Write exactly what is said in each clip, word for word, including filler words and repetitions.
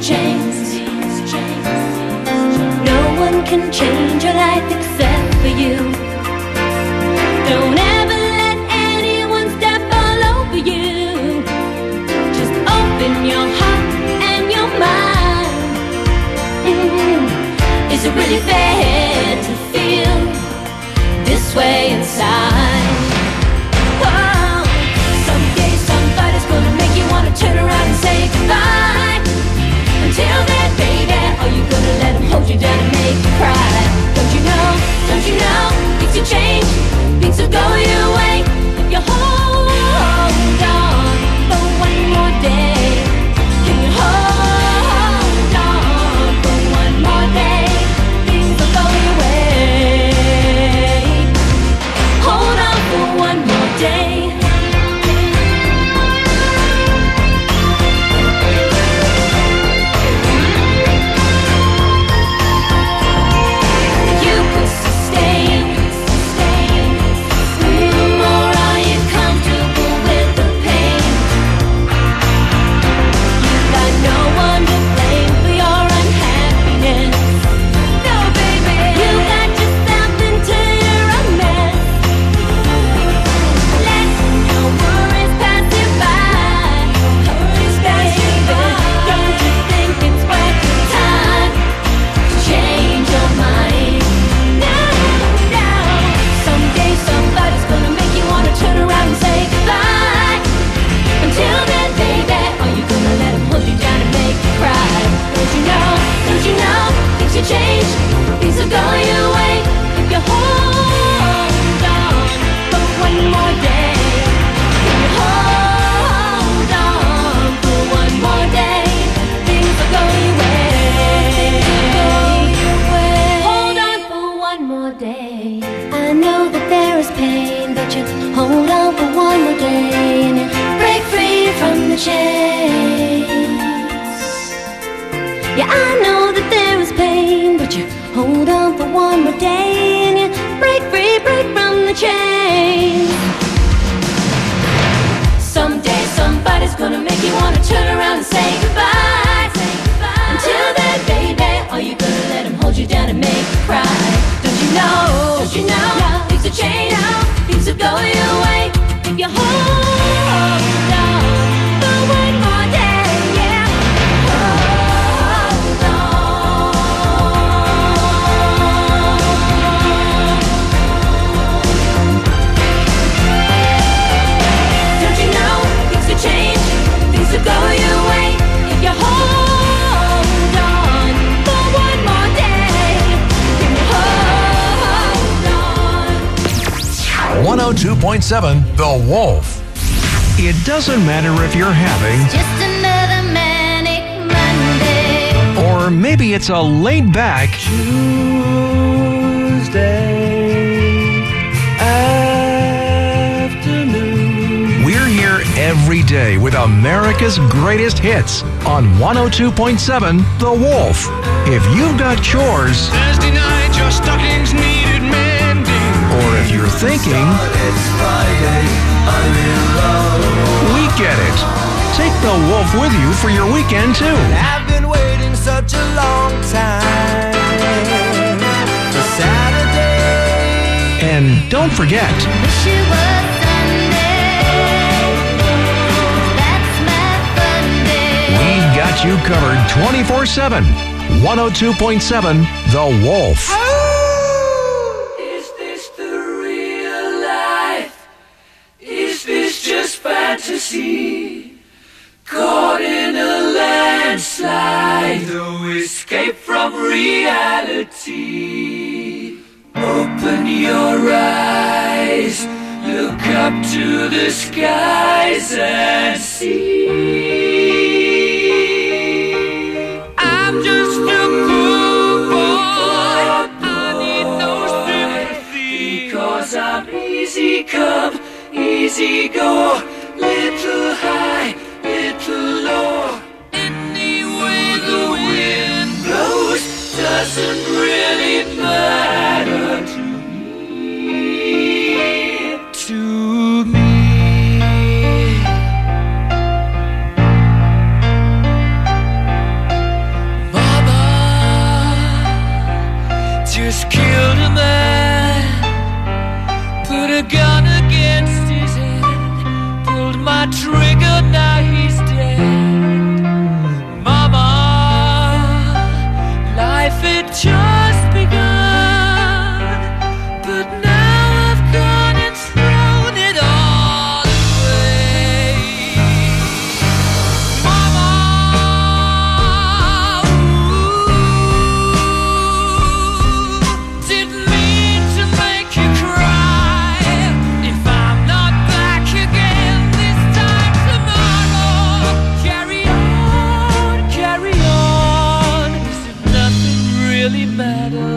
changed. No one can change your life except for you. Don't ever let anyone step all over you. Just open your heart and your mind. Mm. Is it really fair to feel this way inside? Oh, someday somebody's gonna make you wanna turn around and say goodbye. Until then, baby, are you gonna let him hold you down and make you cry? Don't you know, don't you know, things will change, things will go your way if you hold on for one more day. Can you hold on for one more day? Things will go your way. Hold on for one more day. Change, things will go your way if you hold on for one more day. If you hold on for one more day, things will go your way. Hold on for one more day. I know that there is pain, but you hold on for one more day and you break free from the chains. Yeah, I know that there is pain, but you hold on for one more day and you break free, break from the chains. Someday somebody's gonna make you wanna turn around and say goodbye. Until then, baby, are you gonna let him hold you down and make you cry? Don't you know, don't you know, things will change, things will go your way if you hold on for one more day. Go your way if you hold on for one more day. Can you hold on? one oh two point seven The Wolf. It doesn't matter if you're having just another manic Monday, or maybe it's a laid back Tuesday afternoon. We're here every day with America's greatest hits on one oh two point seven The Wolf. If you've got chores, Thursday night your stockings needed mending, or if you're thinking, It's Friday, I'm in love. we get it. Take The Wolf with you for your weekend too. I've been waiting such a long time for Saturday. And don't forget, wish it was Sunday. That's my fun day. we've got you covered twenty-four seven. one oh two point seven The Wolf. Is this the real life? Is this just fantasy? Caught in a landslide, no escape from reality. Open your eyes, look up to the skies and see. I'm just a poor boy, I need no sympathy, because I'm easy come, easy go, little high, little low. Any way the wind blows doesn't really matter to me, to me. just killed a man, put a gun against his head, pulled my trigger, now he's dead. Mama, life had just begun, but now I've gone and thrown it all away. Mama, ooh, didn't mean to make you cry. If I'm not back again this time tomorrow, carry on, carry on, as if nothing really matters.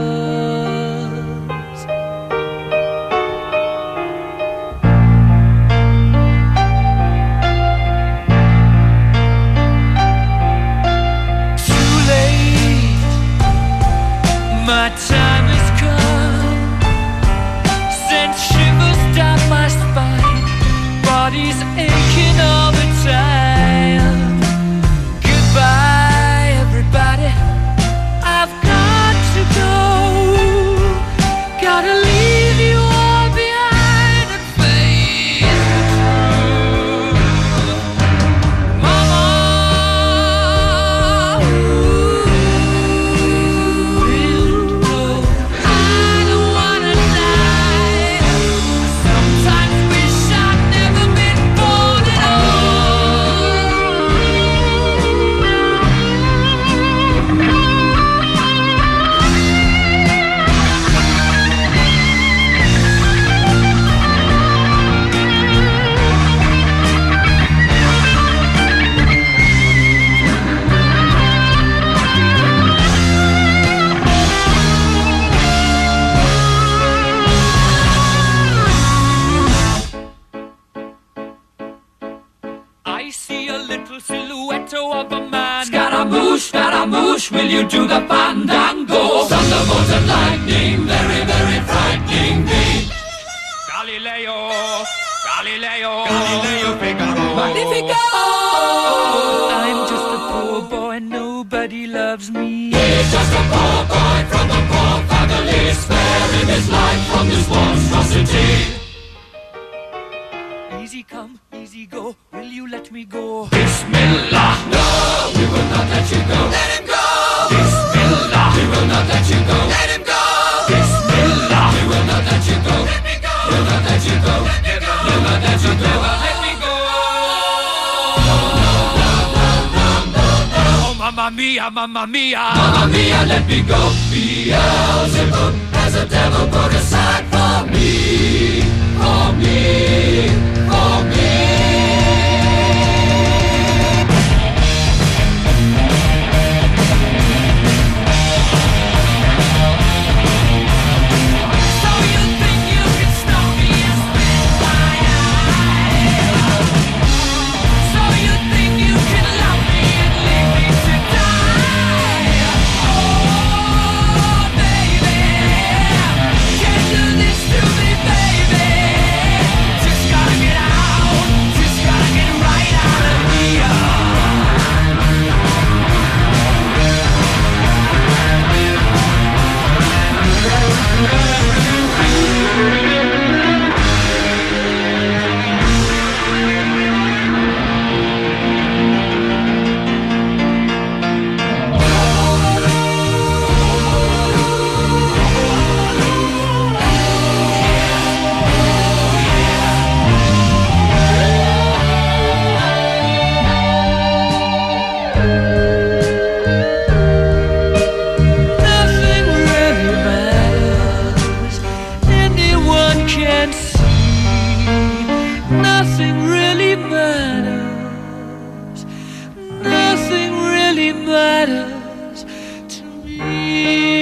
Too late, my time has come. Sent shivers down my spine, body's aching all the time. Goodbye, everybody, I've got to go. Gotta leave you all behind and face the truth. Mama, ooh, I don't wanna die. I sometimes wish I'd never been born at I see a little silhouette of a man. Scaramouche, Scaramouche, will you do the fandango? Thunderbolt and lightning, very, very frightening me. Galileo, Galileo, Galileo Figaro. Magnifico! I'm just a poor boy, nobody loves me. He's just a poor boy from a poor family, sparing his life from this monstrosity. Easy come, easy go, will you let me go? Bismillah, no, we will not let you go. Let him go. Bismillah, we will not let you go. Let him go. Bismillah, we will not let you go. Let me go. We'll not let you go. Let me go. We'll not let you go. Let me go! Oh, mamma mia, mamma mia. Mamma mia, let me go. Beelzebub has a devil put aside for me, for me, for me. So you think you can stop me and spit my eye? So you think you can love me and leave me to die? Oh, baby, can't do this to me, baby. Just gotta get out, just gotta get right out of here. Nothing really matters, anyone can see. Nothing really matters, nothing really matters to me.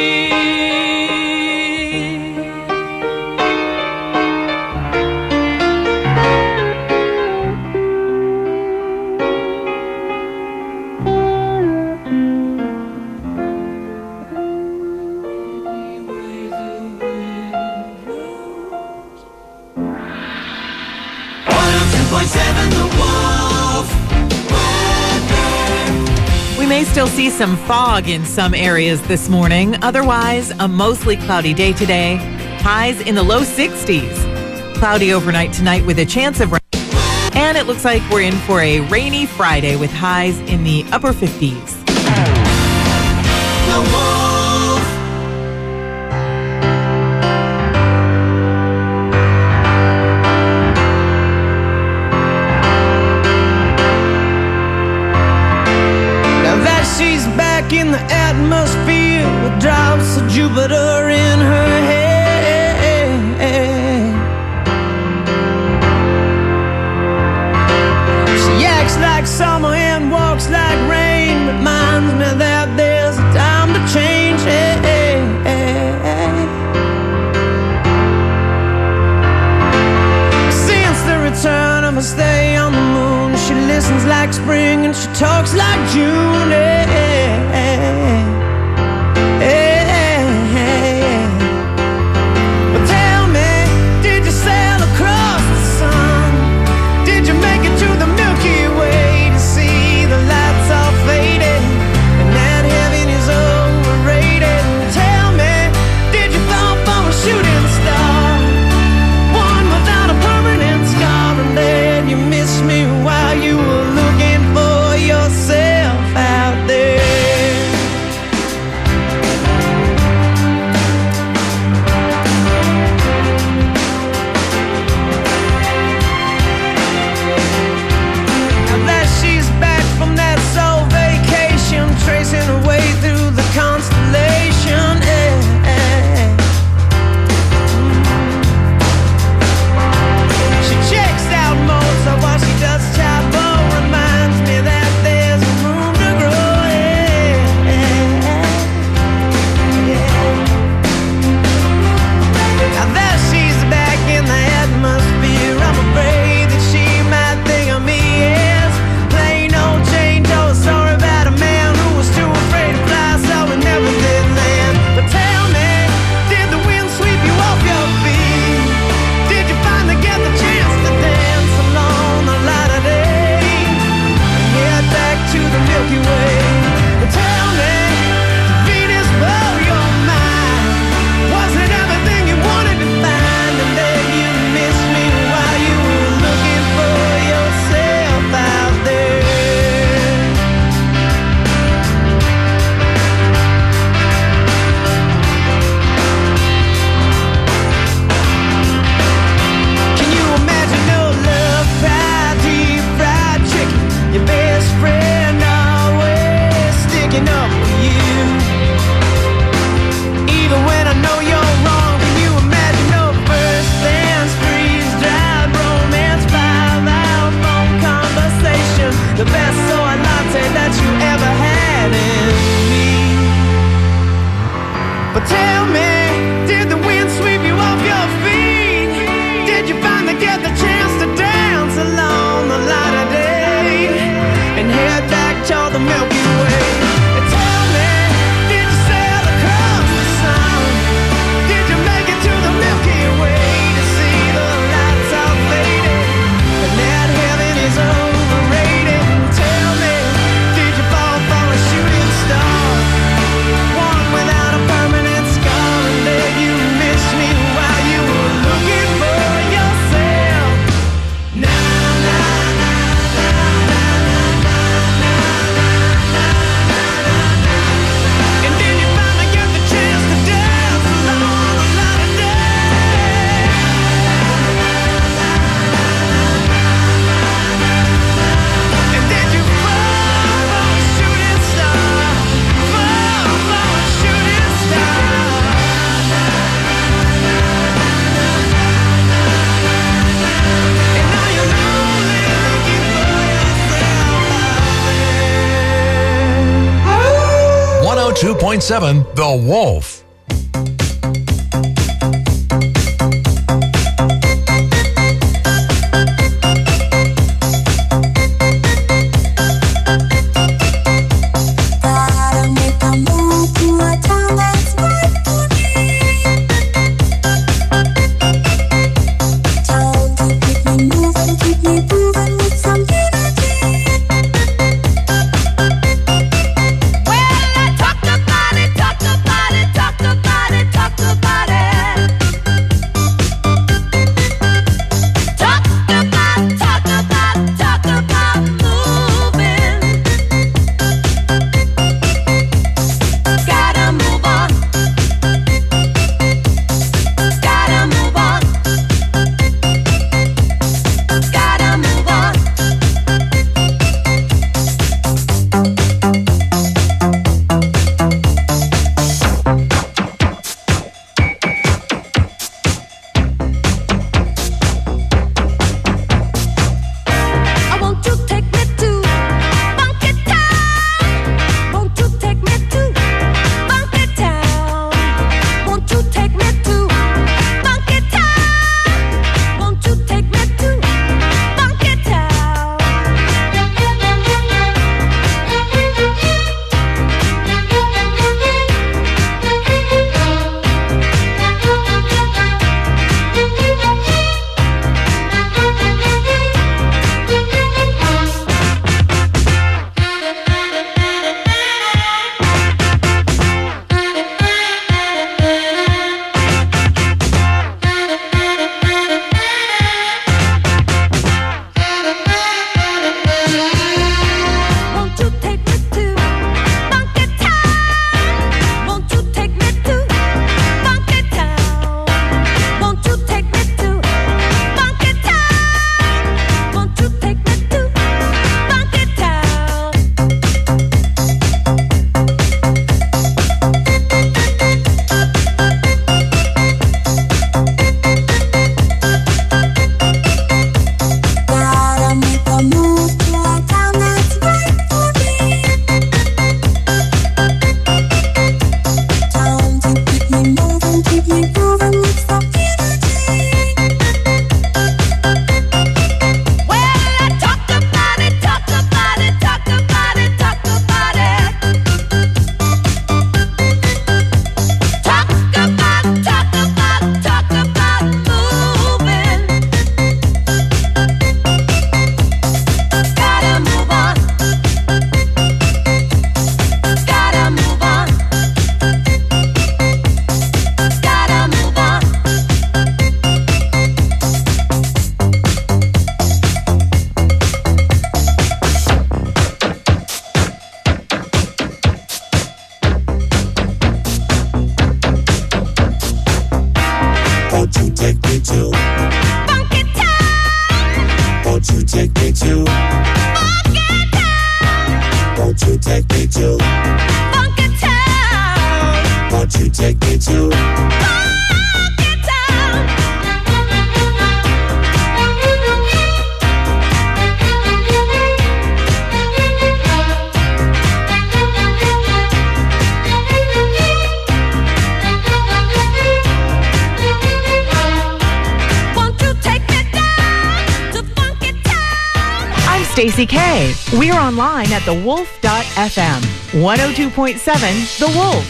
Anyway, the wind blows. one oh two point seven The Wolf. may still see some fog in some areas this morning. Otherwise, a mostly cloudy day today. Highs in the low sixties. Cloudy overnight tonight with a chance of rain. And it looks like we're in for a rainy Friday with highs in the upper fifties. The Wolf. Now that she's back in the atmosphere with drops of Jupiter in her head. She acts like summer and walks like rain. Reminds me that there's a time to change. Since the return of her stay on the moon, she listens like spring and she talks like June. But tell me, did you sail across the sun? Did you make it to the Milky Way to see the lights all faded and that heaven is overrated? Tell me, did you fall for a shooting star, one without a permanent scar, and then you missed me while you were looking for yourself out there? Now that she's back from that soul vacation, tracing her way through the constellation. eh, eh. She checks out Mozart while she does Chabot. Reminds me that there's room to grow. eh, eh, yeah. Now that she's back in the atmosphere, I'm afraid that she might think of me as plain old Jane Doe. A story about a man who was too afraid to fly, so he never did land. But tell me, did the wind sweep you off your feet? Did you finally get the chance to dance along the light of day and head back to the Milky Way? But tell me, did Venus blow your mind? Was it everything you wanted to find, and then you missed me while you were looking for yourself out there? Can you imagine no love, fried deep fried chicken? Your best friend always sticking up for you, even when I know you're wrong. Can you imagine no first dance, freeze dried romance, five hour phone conversation, the best soy latte that you ever had in me? But tell me, did the wind sweep you off your feet? Did you finally get the chance to dance along the light of day and head back to the Milky Way? And tell me, did you sail across the sun? Did you make it to the Milky Way to see the lights all faded and that heaven is overrated? Tell me, did you fall for a shooting star, one without a permanent scar, and then you missed me while you were looking for yourself? Na na na na na na na na na na. And then you finally get the chance to dance along the light of day. And then you fall for a shooting star, fall for a shooting star. And now you're only looking for yourself out there. one oh two point seven The Wolf. Gotta make a move to a town that's right for me. Town to keep me moving, keep me moving with some energy. to Funky Town. Won't you take me to Funky Town. Won't you take me to Funky Town. Won't you take me to Funky Town. Won't you take me down to Funky Town? I'm Stacey K. We're online at the wolf dot f m. one oh two point seven The Wolf.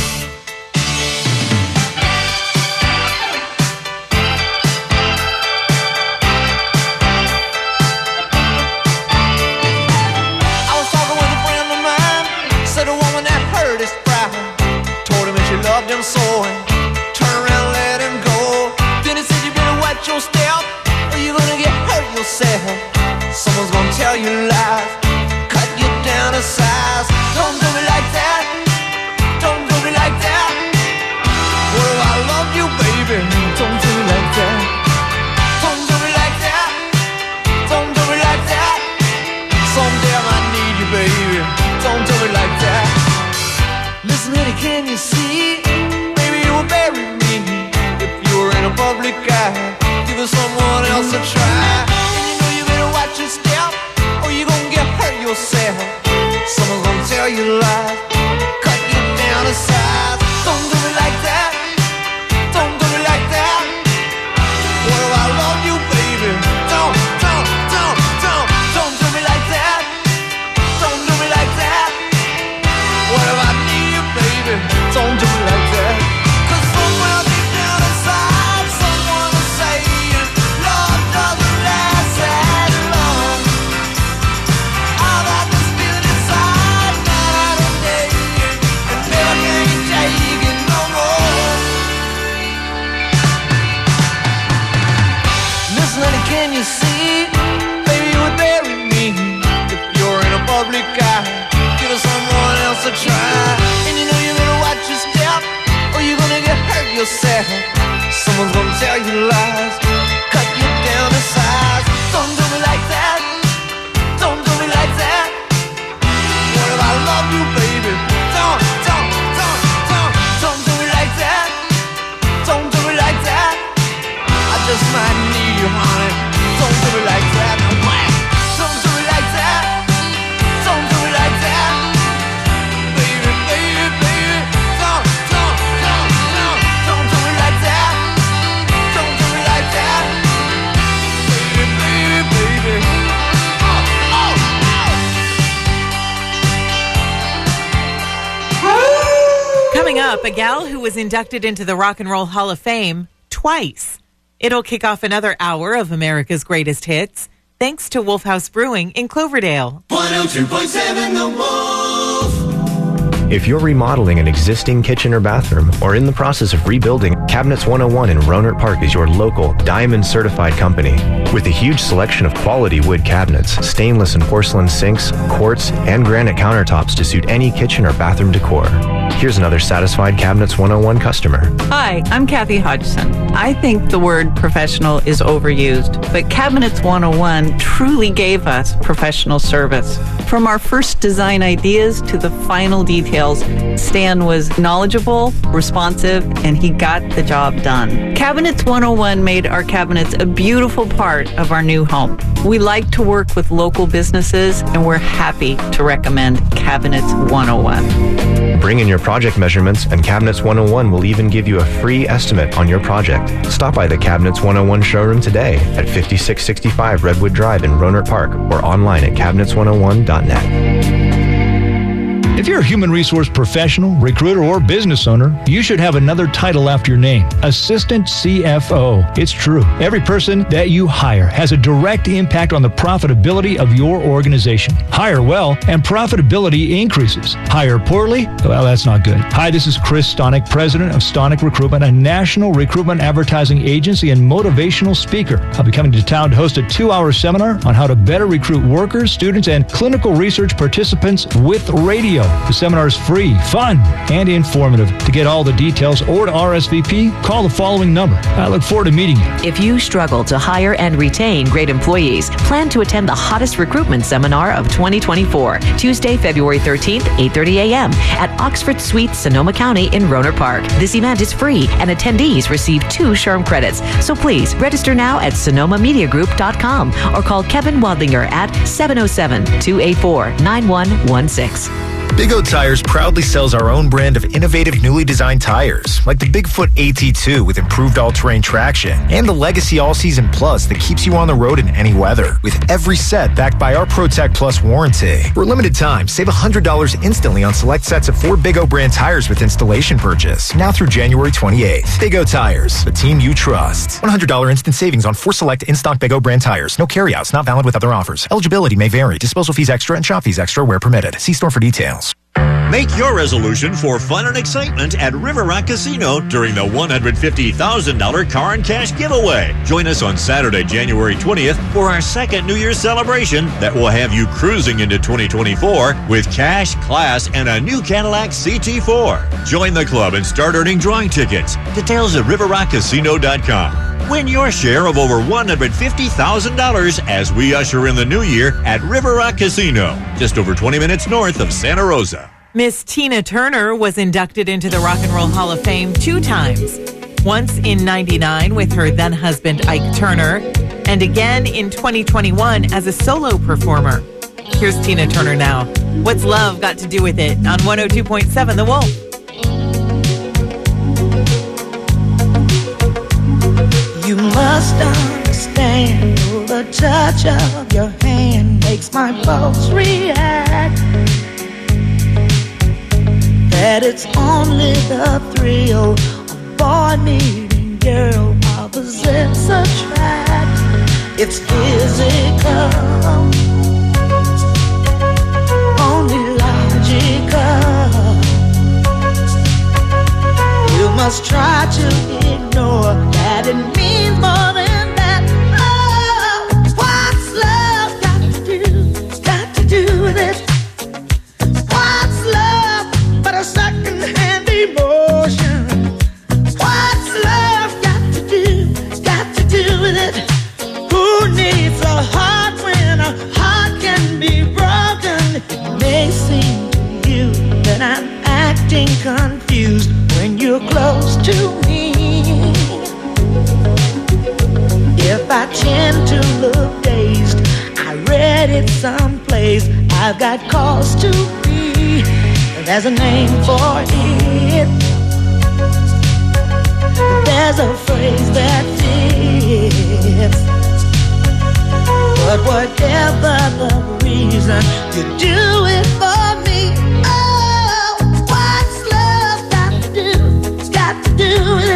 I was talking with a friend of mine. Said a woman that hurt his pride. Told him that she loved him so, and turn around and let him go. Then he said you better watch your step, or you're gonna get hurt yourself. Someone's gonna tell you lies, cut you down to size. Don't do me like that. Don't do me like that. What if I love you, baby? Don't do me like that. Don't do me like that. Don't do me like that. Someday I might need you, baby. Don't do me like that. Listen, honey, can you see? Maybe you will bury me if you were in a public eye. Give it someone else a try. And you know you better watch your step, or you're gonna get hurt yourself. Someone's gonna tell you lies, cut you down to size. Don't do me like that. Don't do me like that. What if I love you, baby? Don't, don't, don't, don't, don't do me like that. Don't do me like that. What if I need you, baby? Don't do me like that. 'Cause somewhere deep down inside, someone is saying love doesn't last that long. I've got this feeling inside night and day, and never can take it no more. Listen, honey, can you see? Baby, you would bury me if you're in a public eye. Give it someone else a try. And you know you better watch your step, or you're gonna get hurt yourself. Someone's gonna tell you lies, cut you down to size. Don't do me like that. Don't do me like that. What if I love you, baby? Don't, don't, don't, don't, don't do me like that. Don't do me like that. I just might need you, honey. Don't do me like that. No, wham. Don't do me like that. Don't do me like that. Baby, baby, baby. Don't, don't, don't, don't, don't do me like that. Don't do me like that. Baby, baby, baby. Oh, oh, oh. Coming up, a gal who was inducted into the Rock and Roll Hall of Fame twice. It'll kick off another hour of America's greatest hits, thanks to Wolf House Brewing in Cloverdale. one oh two point seven The Wolf. If you're remodeling an existing kitchen or bathroom or in the process of rebuilding, Cabinets one oh one in Rohnert Park is your local Diamond certified company. With a huge selection of quality wood cabinets, stainless and porcelain sinks, quartz, and granite countertops to suit any kitchen or bathroom decor. Here's another satisfied Cabinets one oh one customer. Hi, I'm Kathy Hodgson. I think the word professional is overused, but Cabinets one oh one truly gave us professional service. From our first design ideas to the final details, Stan was knowledgeable, responsive, and he got the job done. Cabinets one oh one made our cabinets a beautiful part of our new home. We like to work with local businesses, and we're happy to recommend Cabinets one oh one. Bring in your project measurements, and Cabinets one oh one will even give you a free estimate on your project. Stop by the Cabinets one oh one showroom today at fifty-six sixty-five Redwood Drive in Rohnert Park or online at cabinets one oh one dot net. If you're a human resource professional, recruiter, or business owner, you should have another title after your name, Assistant C F O. It's true. Every person that you hire has a direct impact on the profitability of your organization. Hire well, and profitability increases. Hire poorly? Well, that's not good. Hi, this is Chris Stonick, president of Stonick Recruitment, a national recruitment advertising agency and motivational speaker. I'll be coming to town to host a two-hour seminar on how to better recruit workers, students, and clinical research participants with radio. video. The seminar is free, fun, and informative. To get all the details or to R S V P, call the following number. I look forward to meeting you. If you struggle to hire and retain great employees, plan to attend the hottest recruitment seminar of twenty twenty-four, Tuesday, February thirteenth, eight thirty a.m. at Oxford Suites, Sonoma County in Rohnert Park. This event is free and attendees receive two SHRM credits. So please register now at sonoma media group dot com or call Kevin Wadlinger at seven oh seven, two eight four, nine one one six. Big O Tires proudly sells our own brand of innovative newly designed tires, like the Bigfoot A T two with improved all-terrain traction, and the Legacy All-Season Plus that keeps you on the road in any weather, with every set backed by our ProTech Plus warranty. For a limited time, save one hundred dollars instantly on select sets of four Big O brand tires with installation purchase, now through January twenty-eighth. Big O Tires, the team you trust. one hundred dollars instant savings on four select in-stock Big O brand tires. No carryouts, not valid with other offers. Eligibility may vary. Disposal fees extra and shop fees extra where permitted. See store for details. Make your resolution for fun and excitement at River Rock Casino during the one hundred fifty thousand dollars car and cash giveaway. Join us on Saturday, January twentieth for our second New Year's celebration that will have you cruising into twenty twenty-four with cash, class, and a new Cadillac C T four. Join the club and start earning drawing tickets. Details at river rock casino dot com. Win your share of over one hundred fifty thousand dollars as we usher in the new year at River Rock Casino, just over twenty minutes north of Santa Rosa. Miss Tina Turner was inducted into the Rock and Roll Hall of Fame two times. Once in ninety-nine with her then-husband Ike Turner, and again in twenty twenty-one as a solo performer. Here's Tina Turner now. What's Love Got to Do With It on one oh two point seven The Wolf. You must understand the touch of your hand makes my pulse react. That it's only the thrill of boy meeting girl opposites attract. It's physical, only logical. You must try to ignore that it means more than that. Oh, what's love got to do, got to do with it? What's love but a second-hand emotion? What's love got to do, got to do with it? Who needs a heart when a heart can be broken? It may seem to you that I'm acting confused when you're close to me. If I tend to look dazed, I read it someplace, I've got cause to be. There's a name for it. There's a phrase that fits. But whatever the reason, you do it for me. Oh, what's love got to do? Got to do with